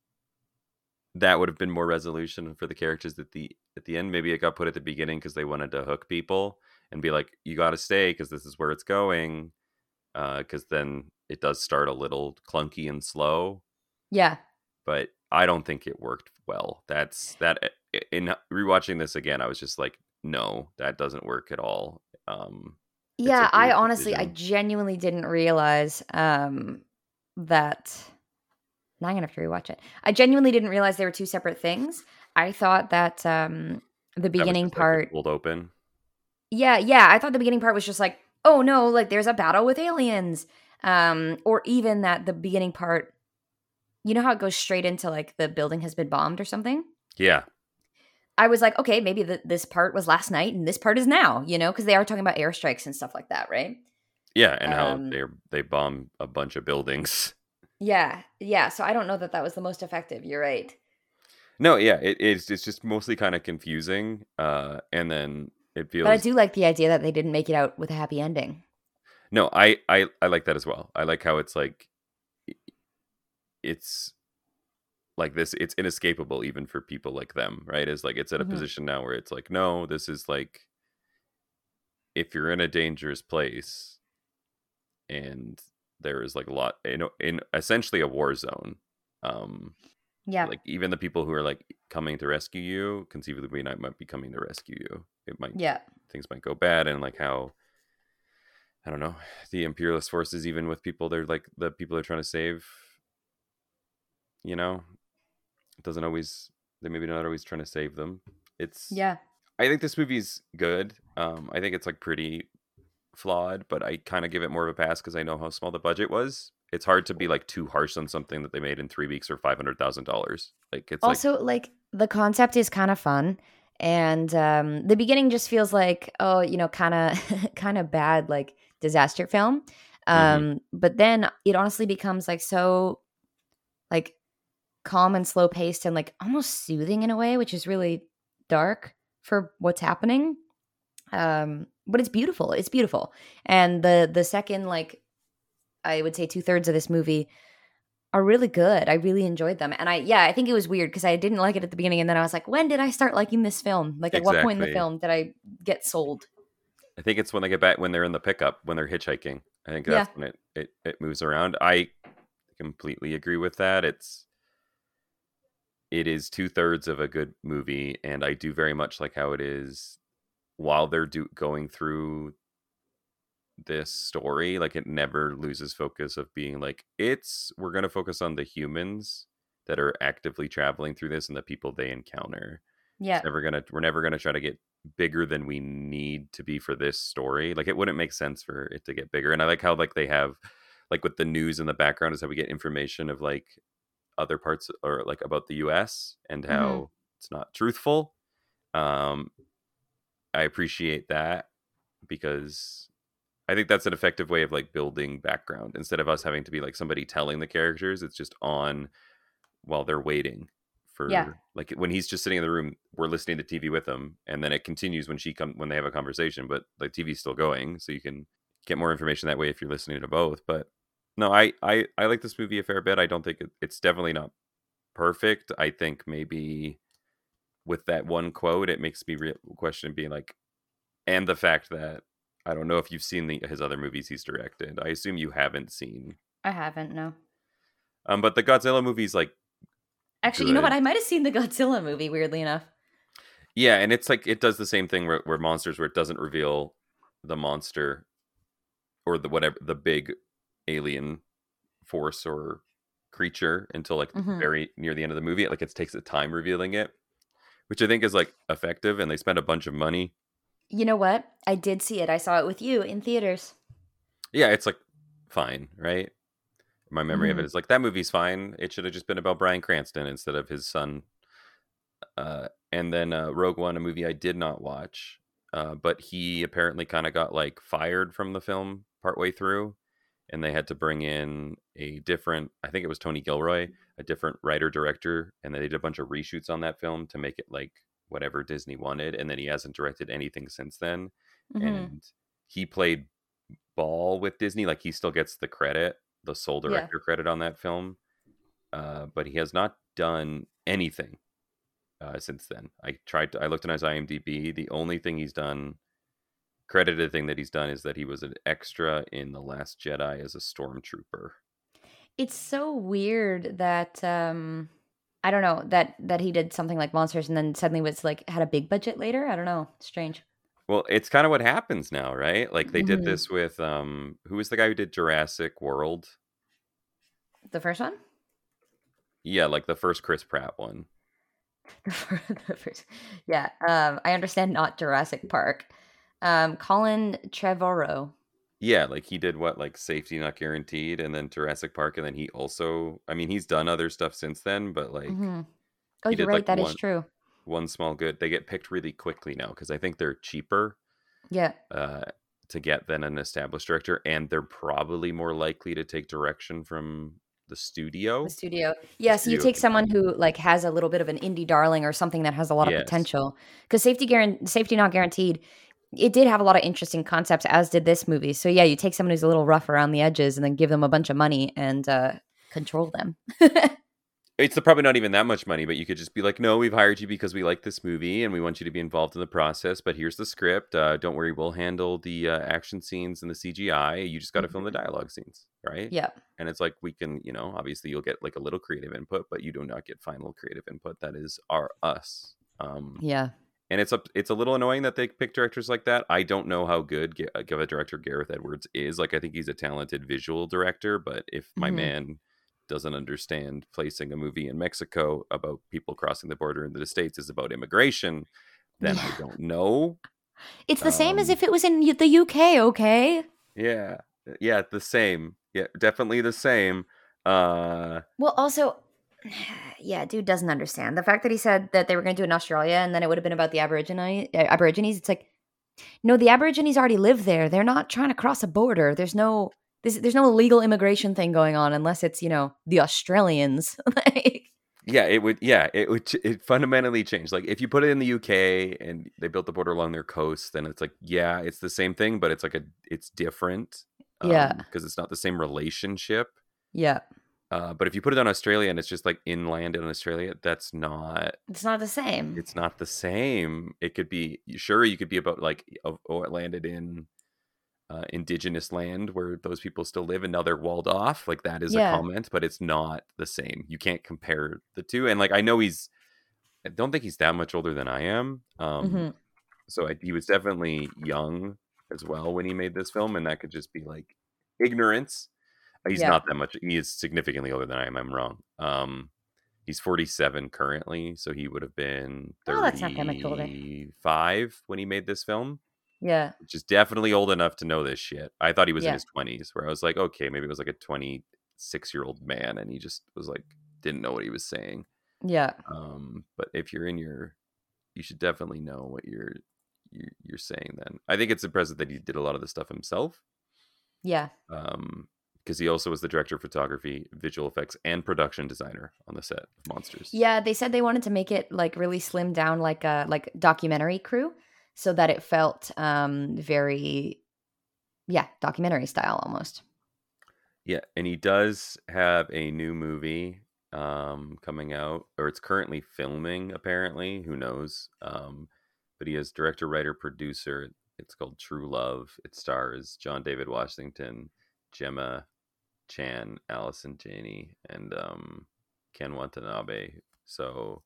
that would have been more resolution for the characters at the at the end. Maybe it got put at the beginning because they wanted to hook people and be like, you got to stay because this is where it's going. Because then it does start a little clunky and slow, Yeah. but I don't think it worked well. That's that in rewatching this again, I was just like, no, that doesn't work at all. Um, it's a Yeah, I weird honestly I decision. genuinely didn't realize um that now I'm gonna have to rewatch it. I genuinely didn't realize they were two separate things. I thought that um the That was beginning just like the part cold open. yeah, yeah, I thought the beginning part was just like, oh no, like there's a battle with aliens. Um, or even that the beginning part, you know how it goes straight into like the building has been bombed or something? Yeah, I was like, okay, maybe the, this part was last night and this part is now, you know, because they are talking about airstrikes and stuff like that, right? yeah, and how Um, they they bomb a bunch of buildings. yeah, yeah. So I don't know that that was the most effective. You're right. No, yeah, it, it's it's just mostly kind of confusing, uh, and then it But I feels do like the idea that they didn't make it out with a happy ending. no, I I I like that as well. I like how it's like it's like this, it's inescapable even for people like them, right? Is like it's at a Hmm. position now where it's like, no, this is like if you're in a dangerous place and there is like a lot, you know, in essentially a war zone. Um, Yeah. like even the people who are like coming to rescue you conceivably might might be coming to rescue you. It might Yeah. things might go bad, and like how I don't know the imperialist forces, even with people they're like the people they're trying to save. You know, it doesn't always they maybe not always trying to save them. It's Yeah. I think this movie's good. Um, I think it's like pretty flawed, but I kind of give it more of a pass because I know how small the budget was. It's hard to be like too harsh on something that they made in three weeks or five hundred thousand dollars. Like it's like Also, like the concept is kind of fun, and um, the beginning just feels like, oh, you know, kind of kind of bad, like disaster film. hmm Um, but then it honestly becomes like so like calm and slow paced and like almost soothing in a way, which is really dark for what's happening. Um, but it's beautiful. It's beautiful, and the the second like I would say two thirds of this movie are really good. I really enjoyed them. And I yeah, I think it was weird because I didn't like it at the beginning and then I was like, when did I start liking this film? Like at what point in the exactly. film did I get sold? I think it's when they get back when they're in the pickup when they're hitchhiking. I think Yeah. that's when it it, it moves around. I completely agree with that. It's it is two thirds of a good movie, and I do very much like how it is while they're do, going through this story. Like it never loses focus of being like it's we're going to focus on the humans that are actively traveling through this and the people they encounter. It's Yeah. never gonna we're never gonna try to get bigger than we need to be for this story. Like it wouldn't make sense for it to get bigger. And I like how like they have like with the news in the background is how we get information of like other parts or like about the U S and Hmm. how it's not truthful. Um, I appreciate that because I think that's an effective way of like building background instead of us having to be like somebody telling the characters. It's just on while they're waiting Yeah. for like when he's just sitting in the room, we're listening to T V with him, and then it continues when she come when they have a conversation, but like T V's still going, so you can get more information that way if you're listening to both. But no, I I, I like this movie a fair bit. I don't think it, it's definitely not perfect. I think maybe with that one quote, it makes me re- question being like, and the fact that I don't know if you've seen the, his other movies he's directed. I assume you haven't seen. I haven't, no. Um, but the Godzilla movie's like Actually, you know what? good. I might have seen the Godzilla movie, weirdly enough. Yeah, and it's like it does the same thing where, where monsters where it doesn't reveal the monster or the whatever the big alien force or creature until like Hmm. very near the end of the movie. It, like it takes the time revealing it, which I think is like effective, and they spend a bunch of money. You know what? I did see it. I saw it with you in theaters. Yeah, it's like fine, right? My memory of it Hmm. is like that movie's fine. It should have just been about Bryan Cranston instead of his son. Uh, and then uh, Rogue One, a movie I did not watch, uh, but he apparently kind of got like fired from the film partway through, and they had to bring in a different. I think it was Tony Gilroy, a different writer director, and they did a bunch of reshoots on that film to make it like whatever Disney wanted. And then he hasn't directed anything since then, Hmm. and he played ball with Disney. Like he still gets the credit, the sole Yeah. director credit on that film, uh, but he has not done anything uh, since then. I tried to, I looked on his IMDb. The only thing he's done, credited thing that he's done, is that he was an extra in The Last Jedi as a stormtrooper. It's so weird that um I don't know that that he did something like Monsters and then suddenly was like had a big budget later. I don't know. Strange. Well, it's kind of what happens now, right? Like they did Hmm. this with um, who was the guy who did Jurassic World? The first one. Yeah, like the first Chris Pratt one. The fir- the first, yeah. Um, I understand not Jurassic Park. Um, Colin Trevorrow. Yeah, like he did what, like Safety Not Guaranteed, and then Jurassic Park, and then he also, I mean, he's done other stuff since then, but like Hmm. Oh, he you're did right. like That is one true. one small good. They get picked really quickly now because I think they're cheaper Yeah. uh, to get than an established director, and they're probably more likely to take direction from the The studio. studio. The Yeah, so you studio take can someone kind of who like has a little bit of an indie darling or something that has a lot of yes, potential. Because safety guarantee, safety not guaranteed. It did have a lot of interesting concepts, as did this movie. So yeah, you take someone who's a little rough around the edges and then give them a bunch of money and uh, control them. It's probably not even that much money, but you could just be like, no, we've hired you because we like this movie and we want you to be involved in the process. But here's the script. Uh, don't worry, we'll handle the uh, action scenes and the C G I. You just got to film the Mhm. dialogue scenes, right? Yeah. And it's like we can, you know, obviously you'll get like a little creative input, but you do not get final creative input. That is our us. Um, Yeah. and it's a it's a little annoying that they pick directors like that. I don't know how good Ga- uh, a director Gareth Edwards is. Like I think he's a talented visual director, but if my Mhm. man doesn't understand placing a movie in Mexico about people crossing the border into the States is about immigration, then I Yeah. don't know. It's the same as Um, if it was in U- the U K, okay? yeah, yeah, the same. Yeah, definitely the same. Uh, Well, also, yeah, dude doesn't understand. The fact that he said that they were going to do it in Australia and then it would have been about the Aborigine, uh, Aborigines, it's like, no, the Aborigines already live there. They're not trying to cross a border. There's no there's, there's no illegal immigration thing going on unless it's, you know, the Australians. Like, yeah, it would. Yeah, it would. ch- It fundamentally changed. Like if you put it in the U K and they built the border along their coast, then it's like, yeah, it's the same thing, but it's like a, it's different, yeah. um, because it's not the same relationship. Yeah. Uh, but if you put it on Australia and it's just like inland in Australia, that's not. It's not the same. It's not the same. It could be sure you could be about like oh, oh, it landed in uh, indigenous land where those people still live and now they're walled off. Like that is a Yeah. comment, but it's not the same. You can't compare the two. And like I know he's I don't think he's that much older than I am. Um, Mhm. so I, he was definitely young as well when he made this film, and that could just be like ignorance. He's Yeah. not that much. He is significantly older than I am. I'm wrong. Um, he's forty-seven currently, so he would have been Oh, that's not that much older. thirty-five when he made this film, Yeah. which is definitely old enough to know this shit. I thought he was in Yeah. his twenties, where I was like, okay, maybe it was like a twenty-six year old man, and he just was like didn't know what he was saying. Yeah. Um, but if you're in your, you should definitely know what you're you're, you're saying. Then I think it's impressive that he did a lot of the stuff himself. Yeah. Um, because he also was the director of photography, visual effects, and production designer on the set of Monsters. Yeah, they said they wanted to make it like really slimmed down like a like documentary crew so that it felt um very yeah, documentary style almost. Yeah, and he does have a new movie um coming out, or it's currently filming apparently. Who knows? Um, but he is director, writer, producer. It's called True Love. It stars John David Washington, Gemma Chan, Allison Janney, and um, Ken Watanabe. So,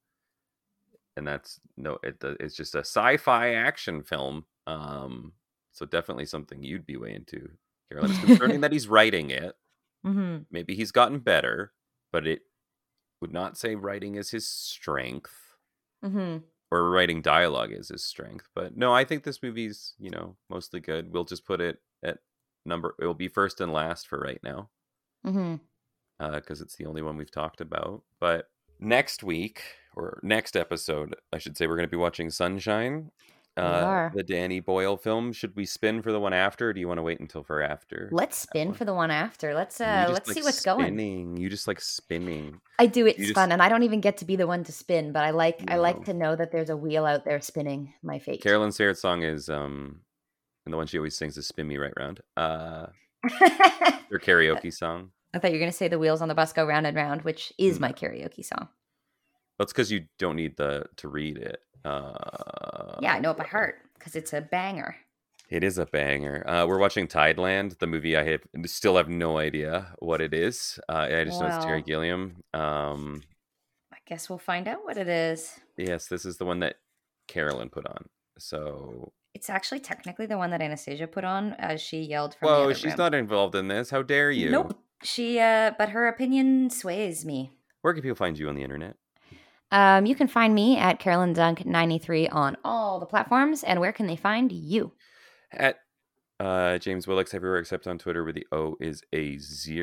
and that's no, it, it's just a sci-fi action film. Um, so definitely something you'd be way into, Carolyn. It's concerning that he's writing it. Mhm. Maybe he's gotten better, but it would not say writing is his strength Mhm. or writing dialogue is his strength. But no, I think this movie's, you know, mostly good. We'll just put it at number, it'll be first and last for right now, Mhm. because it's the only one we've talked about. But next week, or next episode, I should say, we're going to be watching Sunshine, We uh, are. the Danny Boyle film. Should we spin for the one after, or do you want to wait until for after Let's that spin one? for the one after. Let's You uh just let's like see what's going. spinning. You just like spinning. I do, You it's just, fun and I don't even get to be the one to spin, but I like I like no. to know that there's a wheel out there spinning my fate. Carolyn's favorite song is, um, and the one she always sings is "Spin Me Right Round." Uh, I their karaoke song. thought you were going to say the wheels on the bus go round and round, which is No, my karaoke song. that's because you don't need the to read it. Uh, Yeah, I know it by heart because it's a banger. It is a banger. Uh, we're watching Tideland, the movie. I have still have no idea what it is. Uh, I just know it's Terry Well, Gilliam. Um, I guess we'll find out what it is. yes, this is the one that Carolyn put on. So, It's actually technically the one that Anastasia put on as she yelled from the whoa, other she's room. not involved in this. How dare you? Nope. She uh but her opinion sways me. Where can people find you on the internet? Um you can find me at Carolyn Dunk ninety-three on all the platforms, and where can they find you? At uh, James Willix everywhere except on Twitter, where the O is a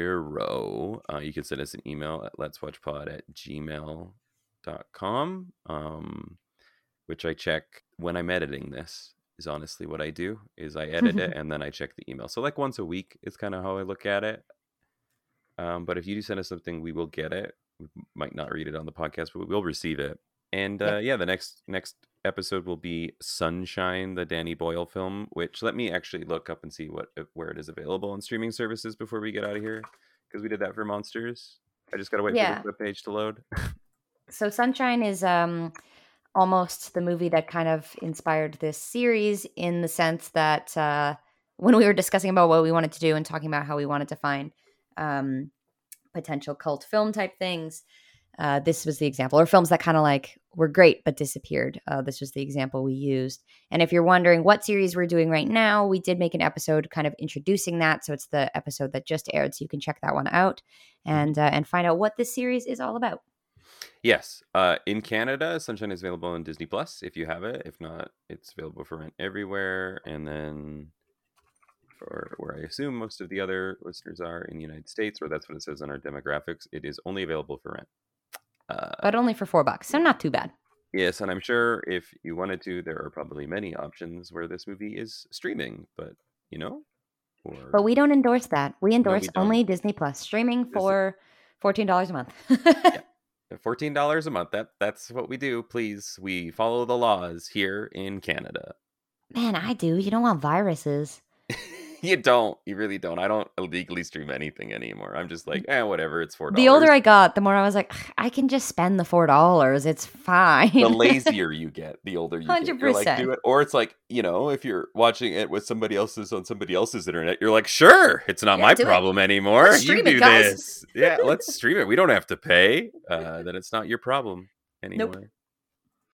zero. Uh, you can send us an email at let's watch pod at gmail dot com. Um, which I check when I'm editing this, is honestly what I do, is I edit it and then I check the email. So like once a week is kind of how I look at it. Um, but if you do send us something, we will get it. We might not read it on the podcast, but we will receive it. And uh, Yep. yeah, the next next episode will be Sunshine, the Danny Boyle film. Which let me actually look up and see what where it is available on streaming services before we get out of here, because we did that for Monsters. I just gotta wait Yeah. for the webpage to load. So Sunshine is um, almost the movie that kind of inspired this series in the sense that uh, when we were discussing about what we wanted to do and talking about how we wanted to find um, potential cult film type things, uh, this was the example. Or films that kind of like were great but disappeared. Uh, this was the example we used. And if you're wondering what series we're doing right now, we did make an episode kind of introducing that. So it's the episode that just aired. So you can check that one out and uh, and find out what this series is all about. Yes. Uh, in Canada, Sunshine is available on Disney Plus if you have it. If not, it's available for rent everywhere. And then for where I assume most of the other listeners are in the United States, or that's what it says on our demographics, it is only available for rent. Uh, but only for four bucks. So not too bad. Yes, and I'm sure if you wanted to, there are probably many options where this movie is streaming, but you know? Or... But we don't endorse that. We endorse no, we only Disney Plus streaming for fourteen dollars a month. Yeah. fourteen dollars a month. That That's what we do. Please, we follow the laws here in Canada. Man, I do. You don't want viruses. You don't. You really don't. I don't illegally stream anything anymore. I'm just like, eh, whatever. It's four dollars. The older I got, the more I was like, I can just spend the four dollars. It's fine. The lazier you get, the older you one hundred percent. get. You're like, do it. Or it's like, you know, if you're watching it with somebody else's on somebody else's internet, you're like, sure, it's not yeah, my problem it. anymore. Let's you do it, this. Yeah, let's stream it. We don't have to pay. Uh, then it's not your problem anymore. Nope.